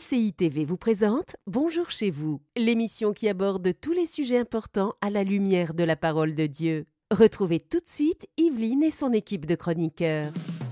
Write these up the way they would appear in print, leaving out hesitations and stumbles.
MCI TV vous présente Bonjour chez vous, l'émission qui aborde tous les sujets importants à la lumière de la parole de Dieu. Retrouvez tout de suite Yveline et son équipe de chroniqueurs.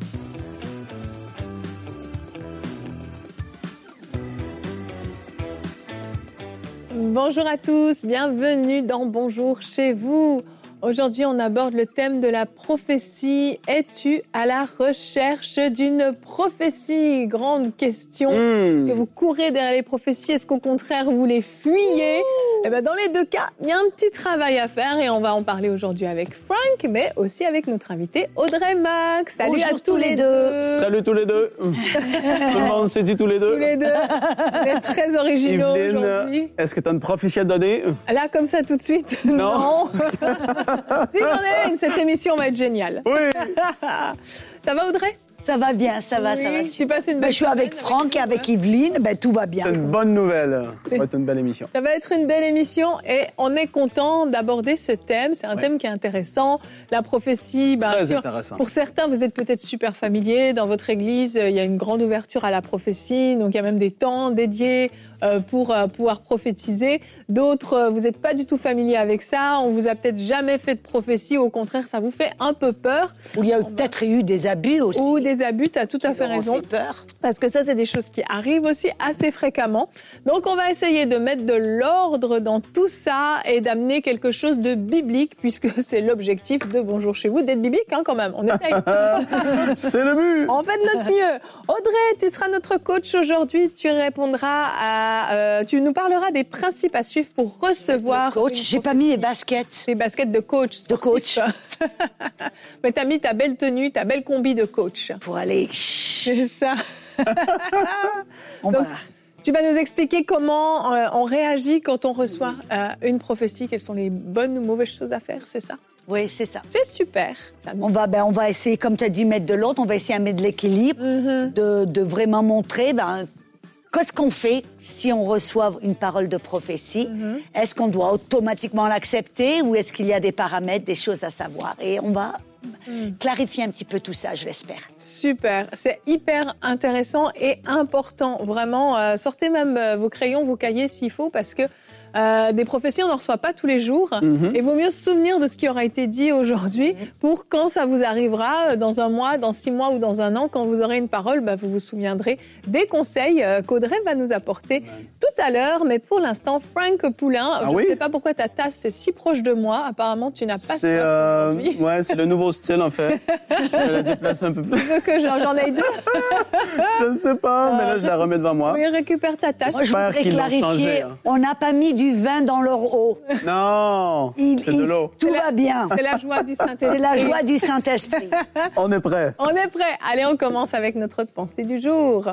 Bonjour à tous, bienvenue dans Bonjour chez vous. Aujourd'hui, on aborde le thème de la prophétie. Es-tu à la recherche d'une prophétie? Grande question. Est-ce que vous courez derrière les prophéties? Est-ce qu'au contraire, vous les fuyez? Eh bien, dans les deux cas, il y a un petit travail à faire et on va en parler aujourd'hui avec Frank, mais aussi avec notre invité Audrey Max. Salut. Bonjour à tous les deux. Salut tous les deux. Tout le monde s'est dit tous les deux. Tous les deux. Vous êtes très originaux Yveline, aujourd'hui. est-ce que tu as une prophétie à donner? Là, comme ça, tout de suite? Non. Si j'en ai une, cette émission va être géniale. Oui. Ça va, Audrey? Ça va bien, ça va, oui, ça va. Tu passes une belle je suis avec Franck et avec Yveline, tout va bien. C'est une bonne nouvelle. Ça va être une belle émission. Ça va être une belle émission et on est content d'aborder ce thème. C'est un thème qui est intéressant. La prophétie, très intéressant. Pour certains, vous êtes peut-être super familiers. Dans votre église, il y a une grande ouverture à la prophétie. Donc, il y a même des temps dédiés pour pouvoir prophétiser. D'autres, vous n'êtes pas du tout familiers avec ça. On vous a peut-être jamais fait de prophétie. Au contraire, ça vous fait un peu peur. Ou il y a peut-être eu des abus aussi. Ou des abus, tu as tout à fait raison. Peur. Parce que ça, c'est des choses qui arrivent aussi assez fréquemment. Donc, on va essayer de mettre de l'ordre dans tout ça et d'amener quelque chose de biblique, puisque c'est l'objectif de Bonjour chez vous, d'être biblique quand même. On essaye. C'est le but. On fait de notre mieux. Audrey, tu seras notre coach aujourd'hui. Tu répondras tu nous parleras des principes à suivre pour recevoir. Coach, j'ai pas mis les baskets. Les baskets de coach. De coach. Mais t'as mis ta belle tenue, ta belle combi de coach. Pour aller. C'est ça. Donc, tu vas nous expliquer comment on réagit quand on reçoit une prophétie. Quelles sont les bonnes ou mauvaises choses à faire, c'est ça? Oui, c'est ça. C'est super. Ça on va essayer, comme tu as dit, mettre de l'ordre. On va essayer de mettre de l'équilibre, de vraiment montrer qu'est-ce qu'on fait si on reçoit une parole de prophétie. Est-ce qu'on doit automatiquement l'accepter ou est-ce qu'il y a des paramètres, des choses à savoir? Et on va clarifier un petit peu tout ça, je l'espère. Super, c'est hyper intéressant et important. Vraiment, sortez même vos crayons, vos cahiers s'il faut, parce que des prophéties, on n'en reçoit pas tous les jours. Et vaut mieux se souvenir de ce qui aura été dit aujourd'hui pour quand ça vous arrivera, dans un mois, dans 6 mois ou dans un an, quand vous aurez une parole, vous vous souviendrez des conseils qu'Audrey va nous apporter tout à l'heure. Mais pour l'instant, Frank Poulain, je ne sais pas pourquoi ta tasse est si proche de moi. Apparemment, tu n'as pas ça aujourd'hui. Ouais, c'est le nouveau style en fait. Je la déplace un peu plus. Tu veux que j'en aille deux? Je ne sais pas, mais là, je la remets devant moi. Oui, récupère ta tasse. Moi, je voudrais clarifier, on n'a pas mis du vin dans leur eau. Non, c'est de l'eau. Tout va bien. C'est la joie du Saint-Esprit. C'est la joie du Saint-Esprit. On est prêt. On est prêt. Allez, on commence avec notre pensée du jour.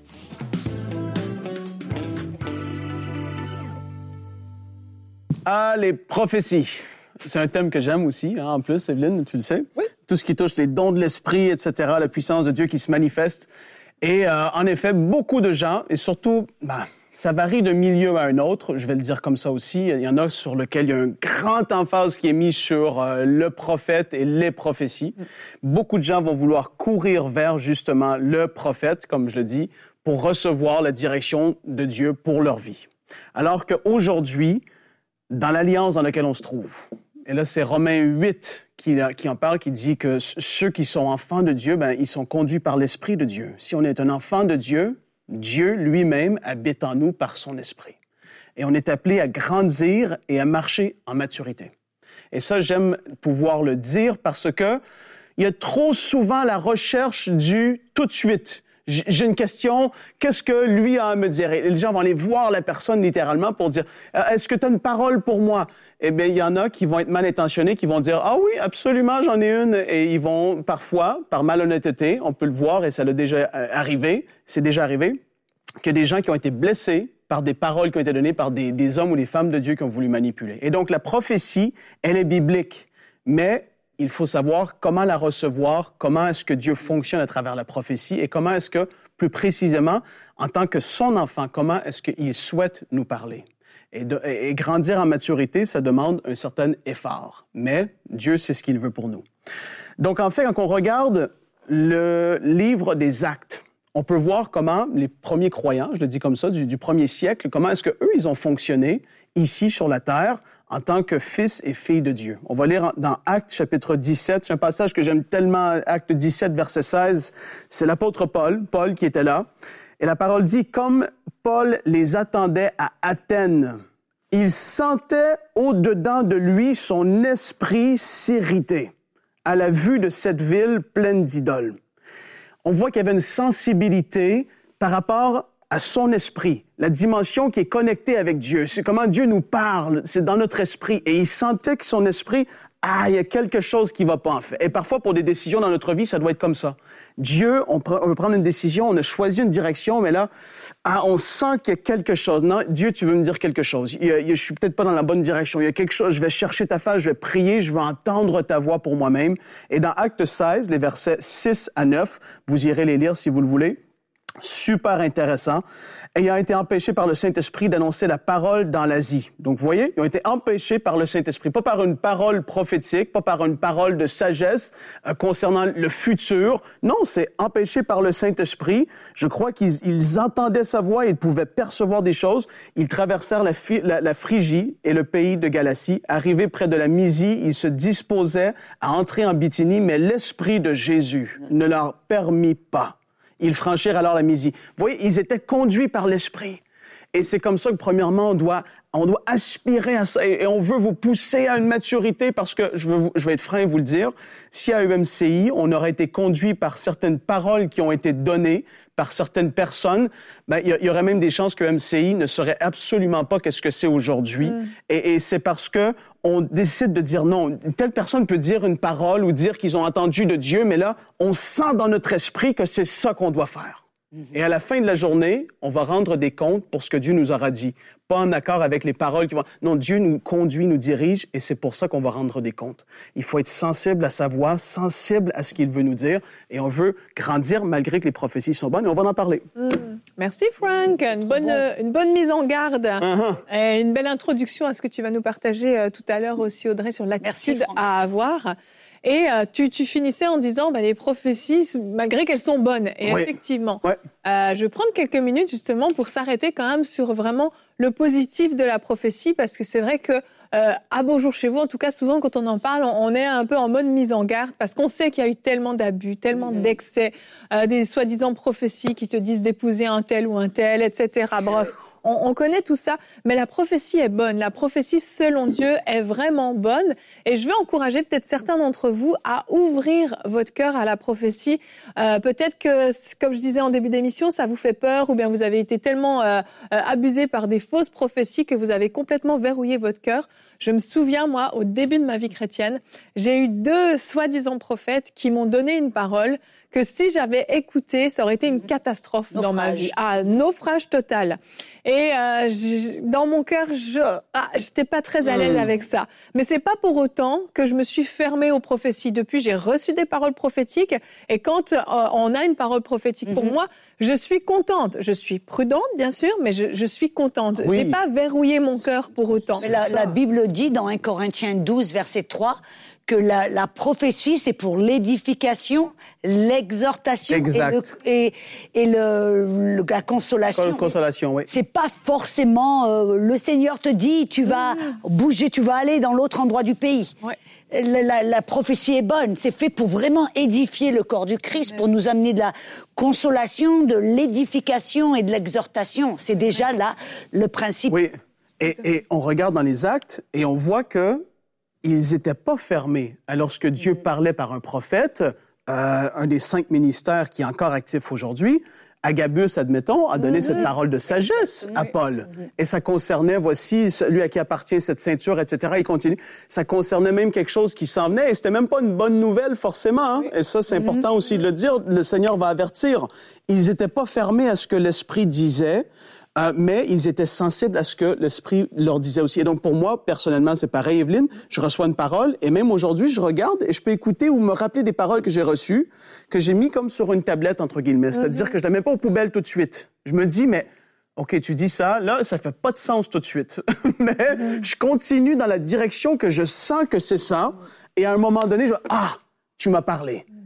Ah, les prophéties. C'est un thème que j'aime aussi, en plus, Yveline, tu le sais. Oui. Tout ce qui touche les dons de l'esprit, etc., la puissance de Dieu qui se manifeste. Et en effet, beaucoup de gens, et surtout, ça varie d'un milieu à un autre, je vais le dire comme ça aussi. Il y en a sur lequel il y a un grand emphase qui est mis sur le prophète et les prophéties. Beaucoup de gens vont vouloir courir vers, justement, le prophète, comme je le dis, pour recevoir la direction de Dieu pour leur vie. Alors qu'aujourd'hui, dans l'alliance dans laquelle on se trouve, et là, c'est Romains 8 qui en parle, qui dit que ceux qui sont enfants de Dieu, ils sont conduits par l'Esprit de Dieu. Si on est un enfant de Dieu, Dieu lui-même habite en nous par son esprit. Et on est appelé à grandir et à marcher en maturité. Et ça, j'aime pouvoir le dire parce que il y a trop souvent la recherche du tout de suite. J'ai une question, qu'est-ce que lui a à me dire? Et les gens vont aller voir la personne littéralement pour dire, est-ce que tu as une parole pour moi? Eh bien, il y en a qui vont être mal intentionnés, qui vont dire, ah oui, absolument, j'en ai une. Et ils vont parfois, par malhonnêteté, on peut le voir et ça l'a déjà arrivé, c'est déjà arrivé, que des gens qui ont été blessés par des paroles qui ont été données par des hommes ou des femmes de Dieu qui ont voulu manipuler. Et donc, la prophétie, elle est biblique, mais il faut savoir comment la recevoir, comment est-ce que Dieu fonctionne à travers la prophétie et comment est-ce que, plus précisément, en tant que son enfant, comment est-ce qu'il souhaite nous parler. Et grandir en maturité, ça demande un certain effort. Mais Dieu sait ce qu'il veut pour nous. Donc, en fait, quand on regarde le livre des Actes, on peut voir comment les premiers croyants, je le dis comme ça, du premier siècle, comment est-ce qu'eux, ils ont fonctionné ici sur la terre en tant que fils et filles de Dieu. On va lire dans Actes chapitre 17, c'est un passage que j'aime tellement, Actes 17, verset 16, c'est l'apôtre Paul qui était là, et la parole dit, comme Paul les attendait à Athènes, il sentait au-dedans de lui son esprit s'irriter à la vue de cette ville pleine d'idoles. On voit qu'il y avait une sensibilité par rapport à son esprit, la dimension qui est connectée avec Dieu. C'est comment Dieu nous parle, c'est dans notre esprit. Et il sentait que son esprit, il y a quelque chose qui ne va pas en fait. Et parfois, pour des décisions dans notre vie, ça doit être comme ça. Dieu, on veut prendre une décision, on a choisi une direction, mais là, on sent qu'il y a quelque chose. Non, Dieu, tu veux me dire quelque chose. Je suis peut-être pas dans la bonne direction. Il y a quelque chose, je vais chercher ta face, je vais prier, je vais entendre ta voix pour moi-même. Et dans Acte 16, les versets 6 à 9, vous irez les lire si vous le voulez. Super intéressant. Ayant été empêchés par le Saint-Esprit d'annoncer la parole dans l'Asie. Donc, vous voyez, ils ont été empêchés par le Saint-Esprit, pas par une parole prophétique, pas par une parole de sagesse concernant le futur. Non, c'est empêché par le Saint-Esprit. Je crois qu'ils entendaient sa voix, ils pouvaient percevoir des choses. Ils traversèrent la Phrygie et le pays de Galatie. Arrivés près de la Mysie, ils se disposaient à entrer en Bithynie, mais l'Esprit de Jésus ne leur permit pas. Ils franchirent alors la Mysie. Vous voyez, ils étaient conduits par l'Esprit. Et c'est comme ça que, premièrement, on doit aspirer à ça. Et on veut vous pousser à une maturité parce que, je vais être franc et vous le dire, si à UMCI, on aurait été conduit par certaines paroles qui ont été données par certaines personnes, il y aurait même des chances que UMCI ne serait absolument pas qu'est-ce que c'est aujourd'hui. Et c'est parce que on décide de dire non. Telle personne peut dire une parole ou dire qu'ils ont entendu de Dieu, mais là, on sent dans notre esprit que c'est ça qu'on doit faire. Et à la fin de la journée, on va rendre des comptes pour ce que Dieu nous aura dit. Pas en accord avec les paroles qui vont... Non, Dieu nous conduit, nous dirige, et c'est pour ça qu'on va rendre des comptes. Il faut être sensible à sa voix, sensible à ce qu'il veut nous dire, et on veut grandir malgré que les prophéties sont bonnes, et on va en parler. Merci Frank, une bonne mise en garde, et une belle introduction à ce que tu vas nous partager tout à l'heure aussi, Audrey, sur l'attitude à avoir. Et tu finissais en disant les prophéties, malgré qu'elles sont bonnes. Et effectivement, je vais prendre quelques minutes justement pour s'arrêter quand même sur vraiment le positif de la prophétie, parce que c'est vrai que à Bonjour chez vous, en tout cas souvent quand on en parle, on est un peu en mode mise en garde, parce qu'on sait qu'il y a eu tellement d'abus, tellement d'excès, des soi-disant prophéties qui te disent d'épouser un tel ou un tel, etc. Bref. On connaît tout ça, mais la prophétie est bonne. La prophétie, selon Dieu, est vraiment bonne. Et je veux encourager peut-être certains d'entre vous à ouvrir votre cœur à la prophétie. Peut-être que, comme je disais en début d'émission, ça vous fait peur, ou bien vous avez été tellement abusé par des fausses prophéties que vous avez complètement verrouillé votre cœur. Je me souviens, moi, au début de ma vie chrétienne, j'ai eu 2 soi-disant prophètes qui m'ont donné une parole que si j'avais écouté, ça aurait été une catastrophe dans ma vie. Naufrage total. Et dans mon cœur, j'étais pas très à l'aise avec ça. Mais c'est pas pour autant que je me suis fermée aux prophéties. Depuis, j'ai reçu des paroles prophétiques. Et quand on a une parole prophétique pour moi, je suis contente. Je suis prudente, bien sûr, mais je suis contente. J'ai pas verrouillé mon cœur pour autant. Mais la Bible dit dans 1 Corinthiens 12, verset 3, que la prophétie, c'est pour l'édification, l'exhortation et la consolation. La consolation, oui. C'est pas forcément le Seigneur te dit tu vas bouger, tu vas aller dans l'autre endroit du pays. Ouais. La prophétie est bonne. C'est fait pour vraiment édifier le corps du Christ, pour nous amener de la consolation, de l'édification et de l'exhortation. C'est déjà là le principe. Oui. Et on regarde dans les Actes et on voit que ils n'étaient pas fermés. Lorsque Dieu parlait par un prophète, un des 5 ministères qui est encore actif aujourd'hui, Agabus, admettons, a donné cette parole de sagesse à Paul. Et ça concernait, voici, celui à qui appartient cette ceinture, etc. Il continue. Ça concernait même quelque chose qui s'en venait. Et c'était même pas une bonne nouvelle, forcément. Hein? Et ça, c'est important aussi de le dire. Le Seigneur va avertir. Ils n'étaient pas fermés à ce que l'Esprit disait. Mais ils étaient sensibles à ce que l'Esprit leur disait aussi. Et donc, pour moi, personnellement, c'est pareil, Evelyne. Je reçois une parole et même aujourd'hui, je regarde et je peux écouter ou me rappeler des paroles que j'ai reçues, que j'ai mis comme sur une tablette, entre guillemets. C'est-à-dire que je ne la mets pas aux poubelles tout de suite. Je me dis, mais OK, tu dis ça, là, ça fait pas de sens tout de suite. Mais je continue dans la direction que je sens que c'est ça. Et à un moment donné, tu m'as parlé.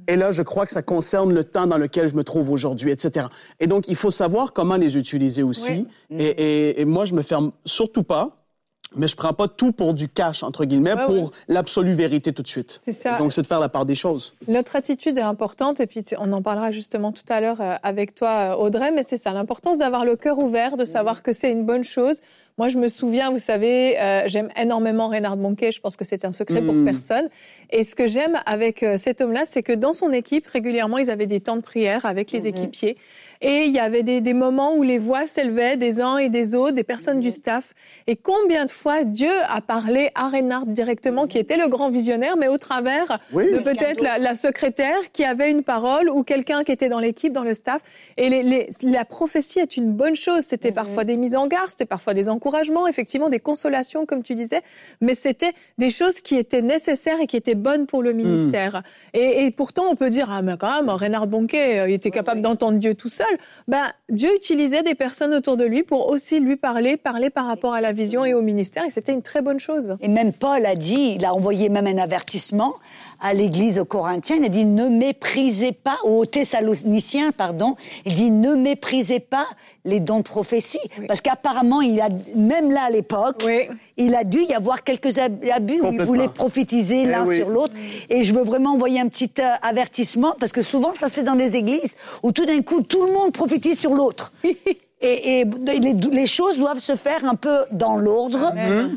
Et là, je crois que ça concerne le temps dans lequel je me trouve aujourd'hui, etc. Et donc, il faut savoir comment les utiliser aussi. Et moi, je me ferme surtout pas. Mais je prends pas tout pour du cash, entre guillemets, pour l'absolue vérité tout de suite. C'est ça. Et donc, c'est de faire la part des choses. Notre attitude est importante, et puis on en parlera justement tout à l'heure avec toi, Audrey, mais c'est ça, l'importance d'avoir le cœur ouvert, de savoir que c'est une bonne chose. Moi, je me souviens, vous savez, j'aime énormément Reinhard Bonnke, je pense que c'est un secret pour personne. Et ce que j'aime avec cet homme-là, c'est que dans son équipe, régulièrement, ils avaient des temps de prière avec les équipiers. Et il y avait des moments où les voix s'élevaient des uns et des autres, des personnes du staff. Et combien de fois Dieu a parlé à Reinhard directement, qui était le grand visionnaire, mais au travers de peut-être la secrétaire qui avait une parole ou quelqu'un qui était dans l'équipe, dans le staff. Et la prophétie est une bonne chose. C'était parfois des mises en garde, c'était parfois des encouragements, effectivement des consolations, comme tu disais. Mais c'était des choses qui étaient nécessaires et qui étaient bonnes pour le ministère. Et pourtant, on peut dire, ah, mais quand même, Reinhard Bonnke, il était capable d'entendre Dieu tout seul. Ben, Dieu utilisait des personnes autour de lui pour aussi lui parler par rapport à la vision et au ministère, et c'était une très bonne chose. Et même Paul a dit, il a envoyé même un avertissement à l'église aux Corinthiens, il a dit ne méprisez pas, aux Thessaloniciens, pardon, il dit ne méprisez pas les dons de prophétie. Parce qu'apparemment, même là à l'époque, il a dû y avoir quelques abus où ils voulaient prophétiser l'un sur l'autre. Et je veux vraiment envoyer un petit avertissement, parce que souvent ça se fait dans des églises où tout d'un coup tout le monde prophétise sur l'autre. Et les choses doivent se faire un peu dans l'ordre,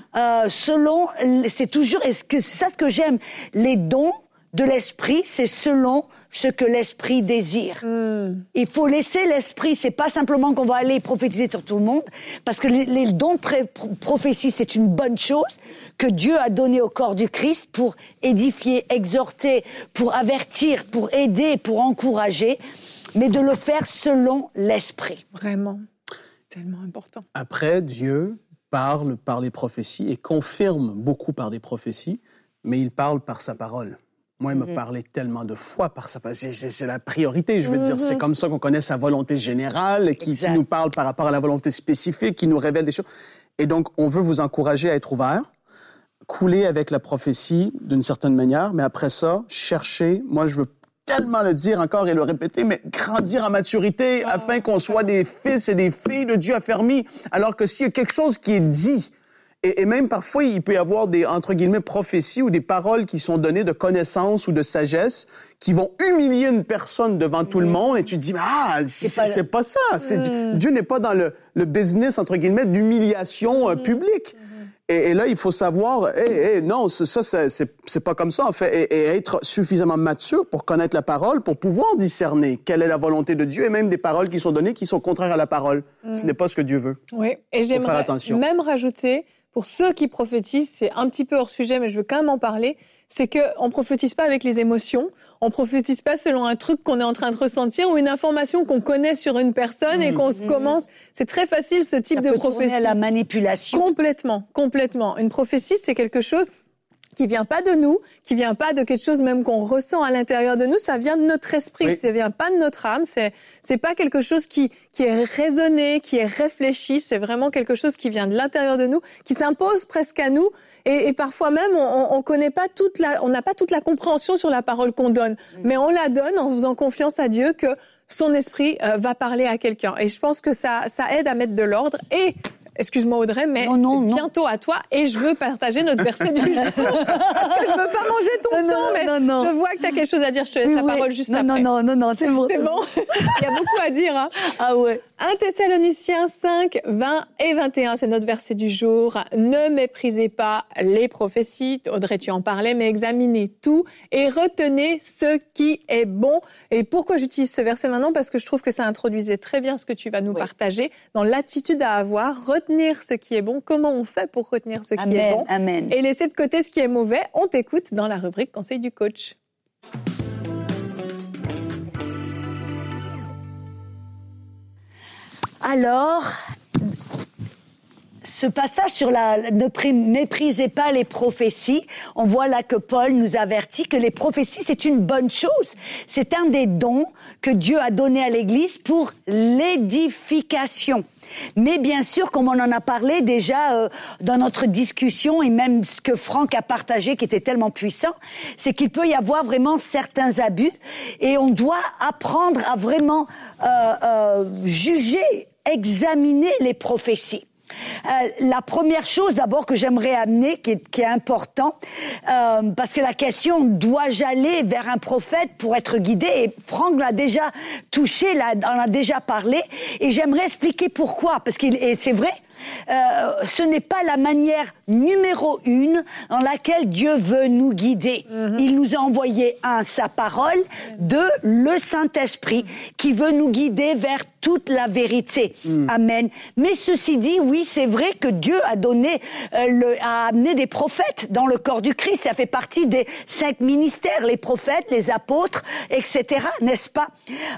selon, c'est toujours, c'est ça ce que j'aime, les dons de l'esprit, c'est selon ce que l'esprit désire. Il faut laisser l'esprit, c'est pas simplement qu'on va aller prophétiser sur tout le monde, parce que les dons de prophétie, c'est une bonne chose que Dieu a donné au corps du Christ pour édifier, exhorter, pour avertir, pour aider, pour encourager, mais de le faire selon l'esprit. Vraiment. Tellement important. Après, Dieu parle par les prophéties et confirme beaucoup par les prophéties, mais il parle par sa parole. Moi, il m'a parlé tellement de fois par sa parole. C'est la priorité, je veux dire. C'est comme ça qu'on connaît sa volonté générale, qui nous parle par rapport à la volonté spécifique, qui nous révèle des choses. Et donc, on veut vous encourager à être ouvert, couler avec la prophétie d'une certaine manière, mais après ça, chercher. Moi, je veux tellement le dire encore et le répéter, mais grandir en maturité afin qu'on soit des fils et des filles de Dieu affermis. Alors que s'il y a quelque chose qui est dit, et même parfois il peut y avoir des, entre guillemets, prophéties ou des paroles qui sont données de connaissance ou de sagesse qui vont humilier une personne devant tout le monde et tu te dis, c'est pas ça. Dieu n'est pas dans le business, entre guillemets, d'humiliation publique. Et là, il faut savoir, non, ça, c'est pas comme ça, en fait. Et être suffisamment mature pour connaître la parole, pour pouvoir discerner quelle est la volonté de Dieu, et même des paroles qui sont données qui sont contraires à la parole. Ce n'est pas ce que Dieu veut. Oui, et j'aimerais même rajouter, pour ceux qui prophétisent, c'est un petit peu hors sujet, mais je veux quand même en parler, c'est qu'on ne prophétise pas avec les émotions, on ne prophétise pas selon un truc qu'on est en train de ressentir ou une information qu'on connaît sur une personne et qu'on commence... C'est très facile, ce type de prophétie. À la manipulation. Complètement. Une prophétie, c'est quelque chose qui vient pas de nous, qui vient pas de quelque chose même qu'on ressent à l'intérieur de nous, ça vient de notre esprit, ça vient pas de notre âme, c'est pas quelque chose qui est raisonné, qui est réfléchi, c'est vraiment quelque chose qui vient de l'intérieur de nous, qui s'impose presque à nous, et parfois même on connaît pas on n'a pas toute la compréhension sur la parole qu'on donne, mais on la donne en faisant confiance à Dieu que son esprit va parler à quelqu'un, et je pense que ça aide à mettre de l'ordre. Et excuse-moi Audrey, mais c'est bientôt à toi et je veux partager notre verset du jour. Parce que je veux pas manger ton temps, mais je vois que tu as quelque chose à dire. Je te laisse la parole juste après. Non, c'est bon. C'est bon. Il y a beaucoup à dire. Hein. Ah ouais. 1 Thessaloniciens 5, 20 et 21, c'est notre verset du jour. Ne méprisez pas les prophéties. Audrey, tu en parlais, mais examinez tout et retenez ce qui est bon. Et pourquoi j'utilise ce verset maintenant? Parce que je trouve que ça introduisait très bien ce que tu vas nous partager dans l'attitude à avoir. Retenir ce qui est bon. Comment on fait pour retenir ce qui est bon? Amen. Et laisser de côté ce qui est mauvais. On t'écoute dans la rubrique Conseil du coach. Alors, ce passage sur ne méprisez pas les prophéties, on voit là que Paul nous avertit que les prophéties, c'est une bonne chose. C'est un des dons que Dieu a donné à l'Église pour l'édification. Mais bien sûr, comme on en a parlé déjà dans notre discussion et même ce que Franck a partagé qui était tellement puissant, c'est qu'il peut y avoir vraiment certains abus et on doit apprendre à vraiment juger, examiner les prophéties. La première chose d'abord que j'aimerais amener, qui est important, parce que la question, dois-je aller vers un prophète pour être guidé? Et Franck l'a déjà touché, en a déjà parlé, et j'aimerais expliquer pourquoi, parce que c'est vrai, ce n'est pas la manière numéro 1 dans laquelle Dieu veut nous guider. Il nous a envoyé sa parole, 2, le Saint-Esprit, qui veut nous guider vers toute la vérité. Amen. Mais ceci dit, oui, c'est vrai que Dieu a a amené des prophètes dans le corps du Christ. Ça fait partie des 5 ministères, les prophètes, les apôtres, etc., n'est-ce pas?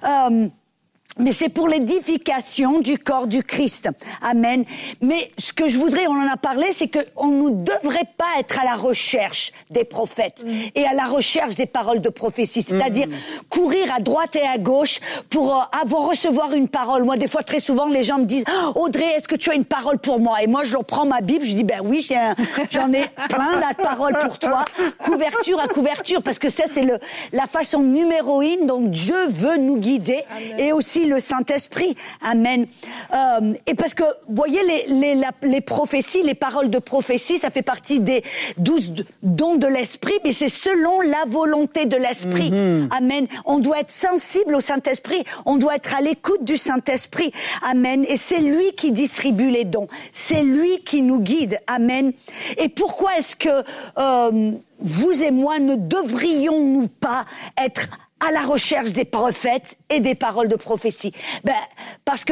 Mais c'est pour l'édification du corps du Christ. Amen. Mais ce que je voudrais, on en a parlé, c'est qu'on ne devrait pas être à la recherche des prophètes et à la recherche des paroles de prophétie. C'est-à-dire courir à droite et à gauche pour recevoir une parole. Moi, des fois, très souvent, les gens me disent « Audrey, est-ce que tu as une parole pour moi ?» Et moi, je reprends ma Bible, je dis « Ben oui, j'en ai plein la parole pour toi, couverture à couverture. » Parce que ça, c'est la façon numéro 1 dont Dieu veut nous guider. Amen. Et aussi le Saint-Esprit. Amen. Et parce que, vous voyez, les prophéties, les paroles de prophétie, ça fait partie des 12 dons de l'Esprit, mais c'est selon la volonté de l'Esprit. Amen. On doit être sensible au Saint-Esprit. On doit être à l'écoute du Saint-Esprit. Amen. Et c'est lui qui distribue les dons. C'est lui qui nous guide. Amen. Et pourquoi est-ce que vous et moi ne devrions-nous pas être à la recherche des prophètes et des paroles de prophétie? Parce que,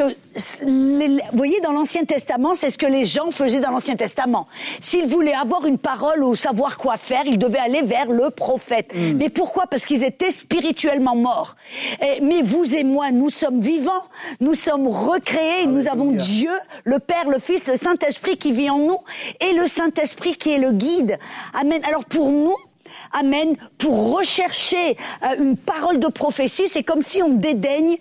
vous voyez, dans l'Ancien Testament, c'est ce que les gens faisaient dans l'Ancien Testament. S'ils voulaient avoir une parole ou savoir quoi faire, ils devaient aller vers le prophète. Mais pourquoi? Parce qu'ils étaient spirituellement morts. Mais vous et moi, nous sommes vivants, nous sommes recréés, nous avons Dieu, le Père, le Fils, le Saint-Esprit qui vit en nous, et le Saint-Esprit qui est le guide. Amen. Alors pour nous, amen, pour rechercher une parole de prophétie, c'est comme si on dédaigne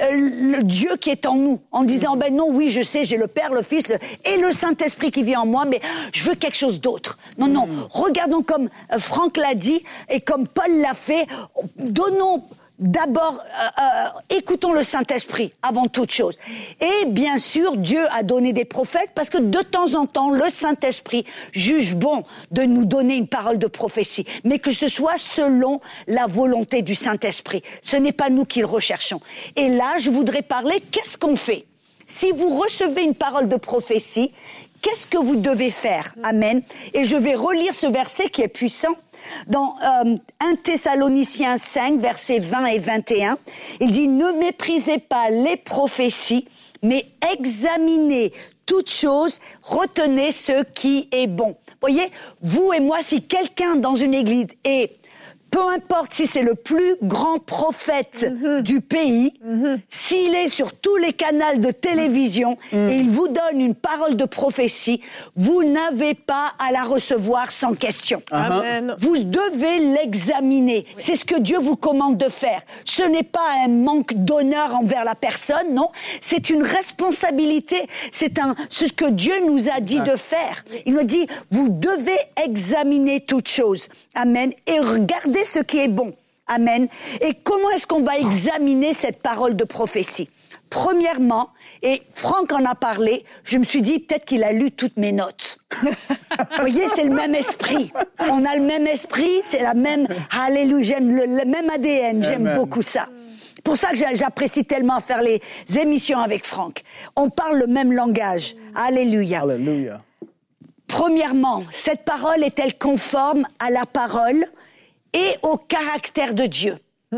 le Dieu qui est en nous, en disant, ben non, oui, je sais, j'ai le Père, le Fils et le Saint-Esprit qui vit en moi, mais je veux quelque chose d'autre. Non, non, regardons comme Franck l'a dit et comme Paul l'a fait, donnons d'abord, écoutons le Saint-Esprit avant toute chose. Et bien sûr, Dieu a donné des prophètes parce que de temps en temps, le Saint-Esprit juge bon de nous donner une parole de prophétie. Mais que ce soit selon la volonté du Saint-Esprit. Ce n'est pas nous qui le recherchons. Et là, je voudrais parler, qu'est-ce qu'on fait? Si vous recevez une parole de prophétie, qu'est-ce que vous devez faire? Amen. Et je vais relire ce verset qui est puissant. Dans 1 Thessaloniciens 5, versets 20 et 21, il dit « Ne méprisez pas les prophéties, mais examinez toutes choses, retenez ce qui est bon. » Voyez, vous et moi, si quelqu'un dans une église est, peu importe si c'est le plus grand prophète du pays, s'il est sur tous les canaux de télévision et il vous donne une parole de prophétie, vous n'avez pas à la recevoir sans question. Amen. Vous devez l'examiner. C'est ce que Dieu vous commande de faire. Ce n'est pas un manque d'honneur envers la personne, non. C'est une responsabilité. C'est ce que Dieu nous a dit de faire. Il nous dit, vous devez examiner toutes choses. Amen. Et regardez ce qui est bon. Amen. Et comment est-ce qu'on va examiner cette parole de prophétie? Premièrement, et Franck en a parlé, je me suis dit peut-être qu'il a lu toutes mes notes. Vous voyez, c'est le même esprit. On a le même esprit, c'est la même, alléluia, le même ADN. J'aime Amen. beaucoup ça. C'est pour ça que j'apprécie tellement faire les émissions avec Franck. On parle le même langage. Alléluia. Alléluia. Premièrement, cette parole est-elle conforme à la parole et au caractère de Dieu?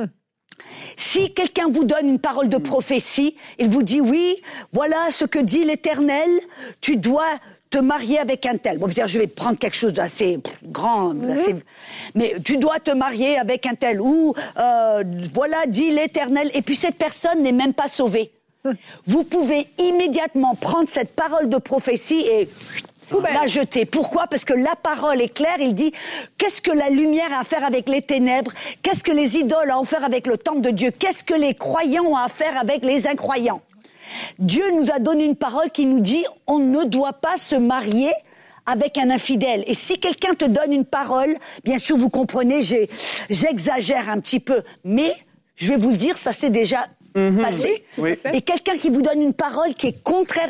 Si quelqu'un vous donne une parole de prophétie, il vous dit oui, voilà ce que dit l'Éternel, tu dois te marier avec un tel. Bon, je vais prendre quelque chose d'assez grand, mais tu dois te marier avec un tel. Ou voilà, dit l'Éternel. Et puis cette personne n'est même pas sauvée. vous pouvez immédiatement prendre cette parole de prophétie et la jeter. Pourquoi? Parce que la parole est claire, il dit qu'est-ce que la lumière a à faire avec les ténèbres, qu'est-ce que les idoles ont à faire avec le temple de Dieu, qu'est-ce que les croyants ont à faire avec les incroyants. Dieu nous a donné une parole qui nous dit on ne doit pas se marier avec un infidèle. Et si quelqu'un te donne une parole, bien sûr vous comprenez, j'exagère un petit peu, mais je vais vous le dire, ça s'est déjà passé. Oui. Et quelqu'un qui vous donne une parole qui est contraire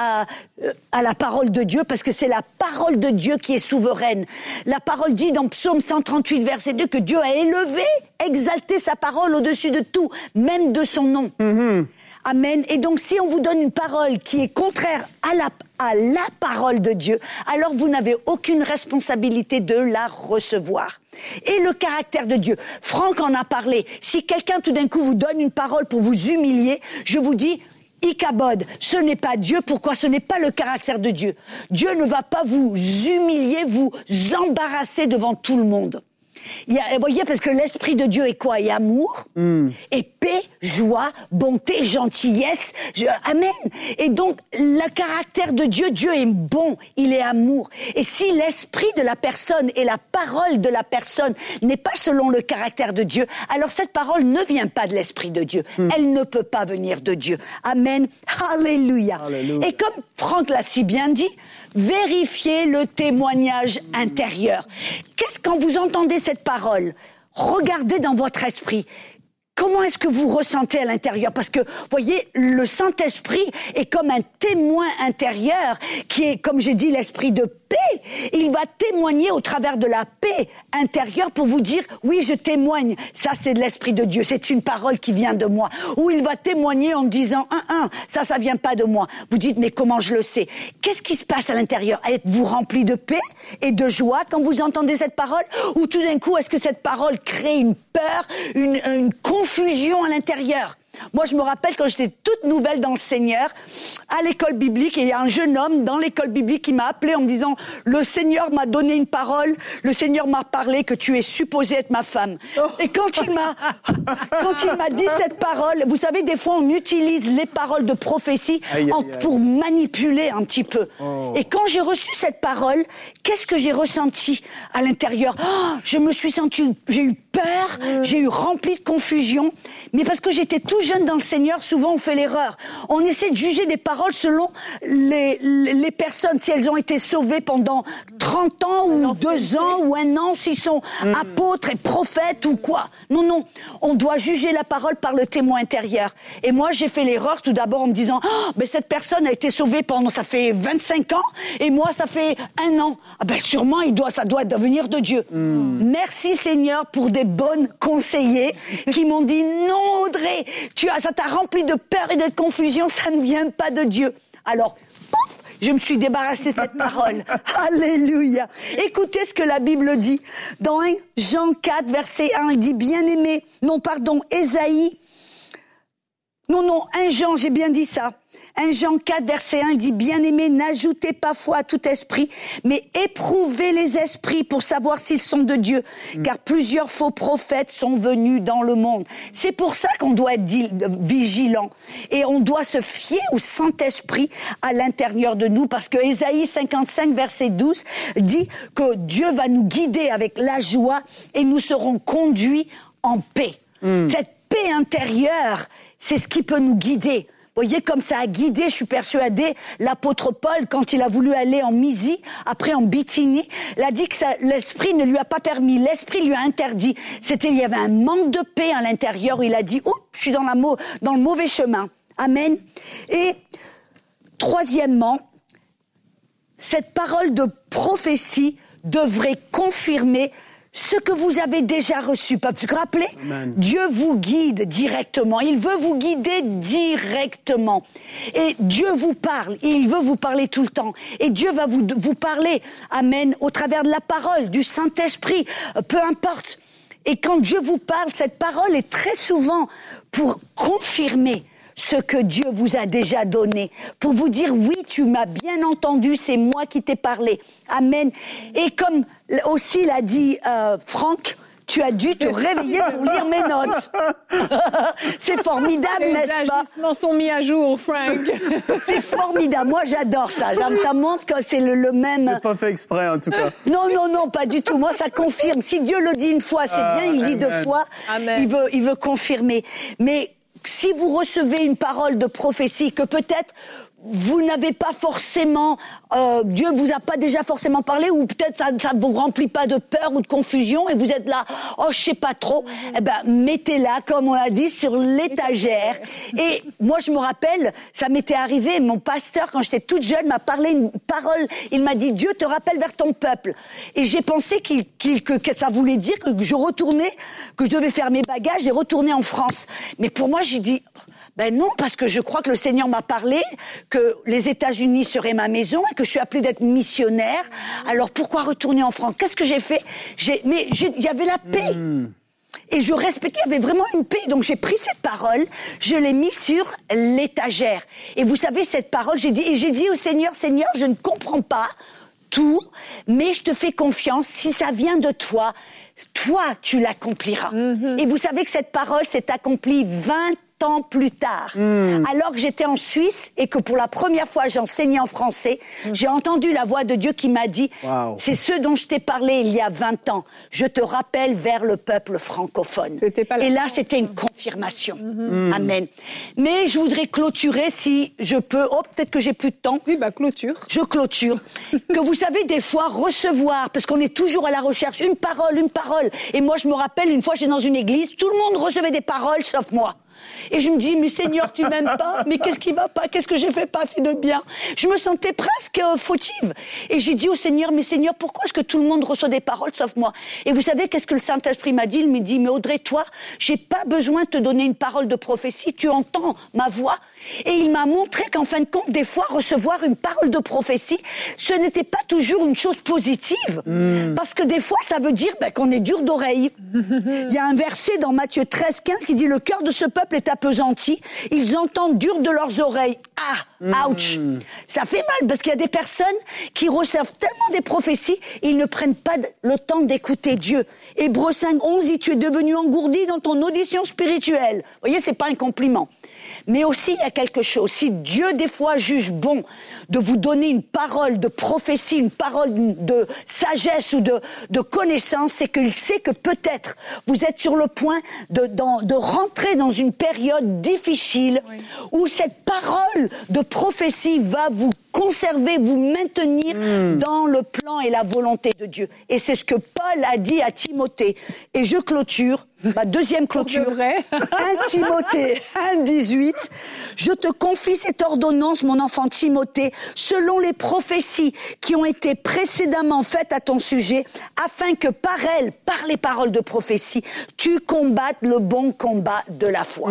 à la parole de Dieu, parce que c'est la parole de Dieu qui est souveraine. La parole dit dans Psaume 138, verset 2, que Dieu a élevé, exalté sa parole au-dessus de tout, même de son nom. Amen. Et donc, si on vous donne une parole qui est contraire à la parole de Dieu, alors vous n'avez aucune responsabilité de la recevoir. Et le caractère de Dieu. Franck en a parlé. Si quelqu'un tout d'un coup vous donne une parole pour vous humilier, je vous dis, Ichabod, ce n'est pas Dieu. Pourquoi? Ce n'est pas le caractère de Dieu. Dieu ne va pas vous humilier, vous embarrasser devant tout le monde. Vous voyez, parce que l'esprit de Dieu est quoi? Et amour, et paix, joie, bonté, gentillesse. Amen. Et donc, le caractère de Dieu, Dieu est bon, il est amour. Et si l'esprit de la personne et la parole de la personne n'est pas selon le caractère de Dieu, alors cette parole ne vient pas de l'esprit de Dieu. Elle ne peut pas venir de Dieu. Amen. Alléluia. Alléluia. Et comme Franck l'a si bien dit, vérifiez le témoignage intérieur. Qu'est-ce quand vous entendez cette parole? Regardez dans votre esprit. Comment est-ce que vous ressentez à l'intérieur? Parce que, voyez, le Saint-Esprit est comme un témoin intérieur qui est, comme j'ai dit, l'esprit de paix. Il va témoigner au travers de la paix intérieure pour vous dire, oui, je témoigne. Ça, c'est de l'esprit de Dieu. C'est une parole qui vient de moi. Ou il va témoigner en disant, ça vient pas de moi. Vous dites, mais comment je le sais? Qu'est-ce qui se passe à l'intérieur? Êtes-vous rempli de paix et de joie quand vous entendez cette parole? Ou tout d'un coup, est-ce que cette parole crée une peur, une confusion à l'intérieur? Moi, je me rappelle quand j'étais toute nouvelle dans le Seigneur, à l'école biblique, et il y a un jeune homme dans l'école biblique qui m'a appelé en me disant « Le Seigneur m'a donné une parole, le Seigneur m'a parlé que tu es supposée être ma femme. » Et quand il m'a dit cette parole, vous savez, des fois, on utilise les paroles de prophétie pour manipuler un petit peu. Et quand j'ai reçu cette parole, qu'est-ce que j'ai ressenti à l'intérieur? Je me suis sentie, j'ai eu peur, j'ai eu rempli de confusion, mais parce que j'étais tout jeune dans le Seigneur, souvent on fait l'erreur. On essaie de juger des paroles selon les personnes, si elles ont été sauvées pendant 30 ans ou 2 ans ou 1 an, s'ils sont apôtres et prophètes ou quoi. Non, on doit juger la parole par le témoin intérieur. Et moi, j'ai fait l'erreur tout d'abord en me disant mais cette personne a été sauvée pendant, ça fait 25 ans et moi, ça fait 1 an. Sûrement, ça doit devenir de Dieu. Merci Seigneur pour des bonnes conseillers qui m'ont dit non Audrey, ça t'a rempli de peur et de confusion, ça ne vient pas de Dieu. Alors, pouf, je me suis débarrassée de cette parole. Alléluia. Écoutez ce que la Bible dit. Dans 1 Jean 4, verset 1, il dit, bien-aimé, Ésaïe. 1 Jean, j'ai bien dit ça. 1 Jean 4, verset 1, il dit, bien-aimés, n'ajoutez pas foi à tout esprit, mais éprouvez les esprits pour savoir s'ils sont de Dieu, car plusieurs faux prophètes sont venus dans le monde. C'est pour ça qu'on doit être vigilant, et on doit se fier au Saint-Esprit à l'intérieur de nous, parce que Ésaïe 55, verset 12, dit que Dieu va nous guider avec la joie, et nous serons conduits en paix. Cette paix intérieure, c'est ce qui peut nous guider. Vous voyez, comme ça a guidé, je suis persuadée, l'apôtre Paul, quand il a voulu aller en Mysie, après en Bithynie, il a dit que l'esprit ne lui a pas permis, l'esprit lui a interdit. Il y avait un manque de paix à l'intérieur, où il a dit, oups, je suis dans le mauvais chemin. Amen. Et, troisièmement, cette parole de prophétie devrait confirmer ce que vous avez déjà reçu. Vous vous rappelez? Dieu vous guide directement. Il veut vous guider directement. Et Dieu vous parle. Et il veut vous parler tout le temps. Et Dieu va vous parler, amen, au travers de la parole, du Saint-Esprit, peu importe. Et quand Dieu vous parle, cette parole est très souvent pour confirmer ce que Dieu vous a déjà donné, pour vous dire, oui, tu m'as bien entendu, c'est moi qui t'ai parlé. Amen. Et comme aussi l'a dit Franck, Tu as dû te réveiller pour lire mes notes. C'est formidable, n'est-ce pas? Les agissements sont mis à jour, Frank. C'est formidable. Moi, j'adore ça. Ça montre que c'est le même... C'est pas fait exprès, en tout cas. Non, pas du tout. Moi, ça confirme. Si Dieu le dit une fois, c'est bien. Il dit 2 fois. Amen. Il veut confirmer. Mais si vous recevez une parole de prophétie que peut-être vous n'avez pas forcément, Dieu vous a pas déjà forcément parlé, ou peut-être ça vous remplit pas de peur ou de confusion et vous êtes là, oh je sais pas trop, eh ben mettez-la comme on l'a dit sur l'étagère. Et moi je me rappelle, ça m'était arrivé, mon pasteur quand j'étais toute jeune m'a parlé une parole, il m'a dit Dieu te rappelle vers ton peuple. Et j'ai pensé que ça voulait dire que je retournais, que je devais faire mes bagages et retourner en France. Mais pour moi j'ai dit ben non, parce que je crois que le Seigneur m'a parlé que les États-Unis seraient ma maison et que je suis appelée d'être missionnaire. Alors pourquoi retourner en France? Qu'est-ce que j'ai fait? Il y avait la paix. Et je respectais, il y avait vraiment une paix. Donc j'ai pris cette parole, je l'ai mise sur l'étagère. Et vous savez, cette parole, j'ai dit au Seigneur, Seigneur, je ne comprends pas tout, mais je te fais confiance. Si ça vient de toi, tu l'accompliras. Et vous savez que cette parole s'est accomplie 20 ans plus tard, alors que j'étais en Suisse et que pour la première fois j'enseignais en français, j'ai entendu la voix de Dieu qui m'a dit c'est ce dont je t'ai parlé il y a 20 ans, je te rappelle vers le peuple francophone. Et là c'était une confirmation. Amen. Mais je voudrais clôturer si je peux, peut-être que j'ai plus de temps. Oui, clôture. Je clôture. Que vous savez des fois recevoir, parce qu'on est toujours à la recherche, une parole. Et moi je me rappelle une fois j'étais dans une église, tout le monde recevait des paroles sauf moi. Et je me dis, mais Seigneur, tu m'aimes pas? Mais qu'est-ce qui va pas? Qu'est-ce que j'ai pas fait de bien? Je me sentais presque fautive. Et j'ai dit au Seigneur, mais Seigneur, pourquoi est-ce que tout le monde reçoit des paroles sauf moi? Et vous savez, qu'est-ce que le Saint-Esprit m'a dit? Il m'a dit, mais Audrey, toi, j'ai pas besoin de te donner une parole de prophétie, tu entends ma voix. Et il m'a montré qu'en fin de compte, des fois, recevoir une parole de prophétie, ce n'était pas toujours une chose positive. Parce que des fois, ça veut dire qu'on est dur d'oreille. Il y a un verset dans Matthieu 13-15 qui dit « Le cœur de ce peuple est appesanti, ils entendent dur de leurs oreilles. » Ah, ouch. Ça fait mal parce qu'il y a des personnes qui reçoivent tellement des prophéties, ils ne prennent pas le temps d'écouter Dieu. Hébreux 5-11 dit « Tu es devenu engourdi dans ton audition spirituelle. » Vous voyez, c'est pas un compliment. Mais aussi, il y a quelque chose. Si Dieu, des fois, juge bon de vous donner une parole de prophétie, une parole de sagesse ou de connaissance, c'est qu'il sait que peut-être vous êtes sur le point de rentrer dans une période difficile où cette parole de prophétie va vous conserver, vous maintenir dans le plan et la volonté de Dieu. Et c'est ce que Paul a dit à Timothée. Et je clôture, ma deuxième clôture, 1 Timothée 1,18. Je te confie cette ordonnance, mon enfant Timothée, selon les prophéties qui ont été précédemment faites à ton sujet, afin que par elles, par les paroles de prophétie, tu combattes le bon combat de la foi.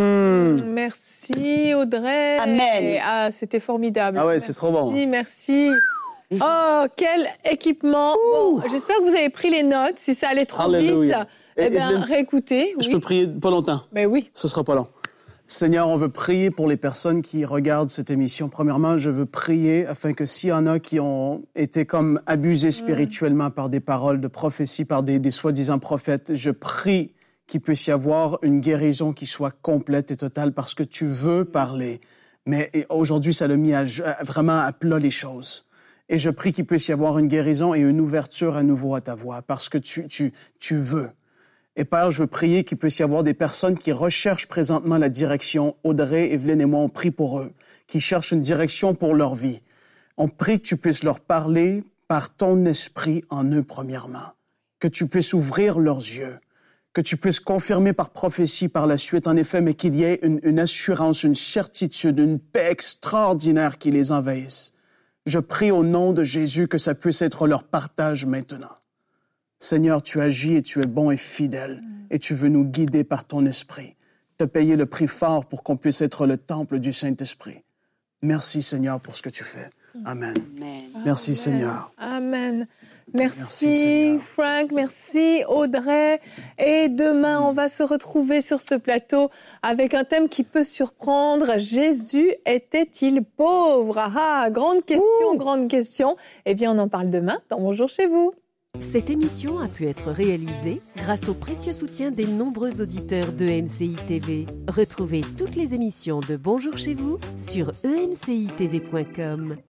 Merci Audrey. Amen. Ah, c'était formidable. Ah ouais, c'est trop bon. Merci. Oh, quel équipement. Bon, j'espère que vous avez pris les notes. Si ça allait trop vite, réécoutez. Je peux prier pas longtemps. Mais oui. Ce sera pas long. Seigneur, on veut prier pour les personnes qui regardent cette émission. Premièrement, je veux prier afin que s'il y en a qui ont été comme abusés spirituellement par des paroles de prophétie, par des soi-disant prophètes, je prie qu'il puisse y avoir une guérison qui soit complète et totale parce que tu veux parler. Mais aujourd'hui, ça l'a mis vraiment à plat les choses. Et je prie qu'il puisse y avoir une guérison et une ouverture à nouveau à ta voix parce que tu veux. Et Père, je veux prier qu'il puisse y avoir des personnes qui recherchent présentement la direction. Audrey, Evelyne et moi, on prie pour eux, qui cherchent une direction pour leur vie. On prie que tu puisses leur parler par ton esprit en eux premièrement, que tu puisses ouvrir leurs yeux, que tu puisses confirmer par prophétie par la suite, en effet, mais qu'il y ait une assurance, une certitude, une paix extraordinaire qui les envahisse. Je prie au nom de Jésus que ça puisse être leur partage maintenant. Seigneur, tu agis et tu es bon et fidèle, et tu veux nous guider par ton esprit. Tu as payé le prix fort pour qu'on puisse être le temple du Saint-Esprit. Merci, Seigneur, pour ce que tu fais. Amen. Amen. Merci, Seigneur. Amen. Merci Frank, merci Audrey. Et demain, on va se retrouver sur ce plateau avec un thème qui peut surprendre. Jésus était-il pauvre? Grande question, grande question. Eh bien, on en parle demain dans Bonjour chez vous. Cette émission a pu être réalisée grâce au précieux soutien des nombreux auditeurs de MCI TV. Retrouvez toutes les émissions de Bonjour chez vous sur emcitv.com.